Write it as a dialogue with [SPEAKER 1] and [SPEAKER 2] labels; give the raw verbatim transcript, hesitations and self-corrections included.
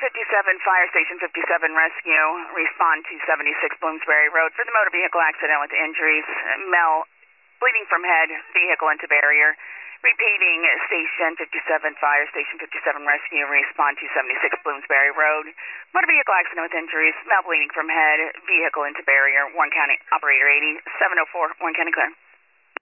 [SPEAKER 1] fifty-seven, Fire Station fifty-seven Rescue. Respond to seventy-six Bloomsbury Road for the motor vehicle accident with injuries. Mel, bleeding from head, vehicle into barrier. Repeating, Station fifty-seven, Fire Station fifty-seven Rescue. Respond to seventy-six Bloomsbury Road. Motor vehicle accident with injuries. Mel, bleeding from head, vehicle into barrier. Warren County, Operator eighty, seven oh four, Warren County clear.